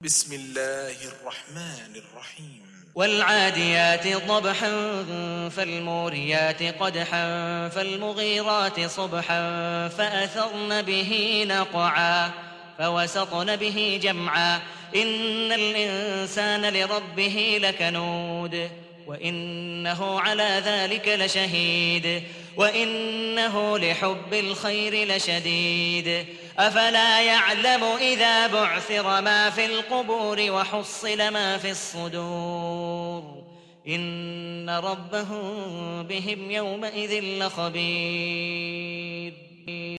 بسم الله الرحمن الرحيم والعاديات ضبحا فالموريات قدحا فالمغيرات صبحا فأثرن به نقعا فوسطن به جمعا إن الإنسان لربه لكنود وإنه على ذلك لشهيد وإنه لحب الخير لشديد أفلا يعلم إذا بعثر ما في القبور وحصل ما في الصدور إن ربهم بهم يومئذ لخبير